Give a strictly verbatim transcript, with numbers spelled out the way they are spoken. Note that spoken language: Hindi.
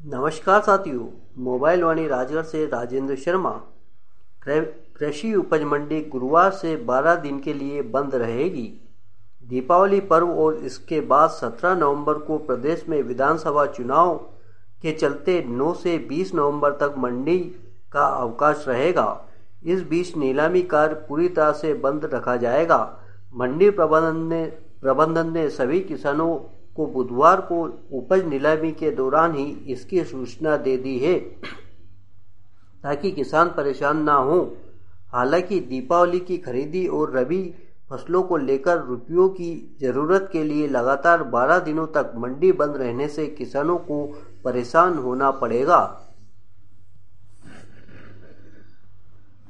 नमस्कार साथियों, मोबाइल वाणी राजगढ़ से राजेंद्र शर्मा। कृषि उपज मंडी गुरुवार से बारह दिन के लिए बंद रहेगी। दीपावली पर्व और इसके बाद सत्रह नवंबर को प्रदेश में विधानसभा चुनाव के चलते नौ से बीस नवंबर तक मंडी का अवकाश रहेगा। इस बीच नीलामी कार्य पूरी तरह से बंद रखा जाएगा। मंडी प्रबंधन ने प्रबंधन ने सभी किसानों को बुधवार को उपज नीलामी के दौरान ही इसकी सूचना दे दी है, ताकि किसान परेशान ना हो। हालांकि दीपावली की खरीदी और रबी फसलों को लेकर रुपयों की जरूरत के लिए लगातार बारह दिनों तक मंडी बंद रहने से किसानों को परेशान होना पड़ेगा।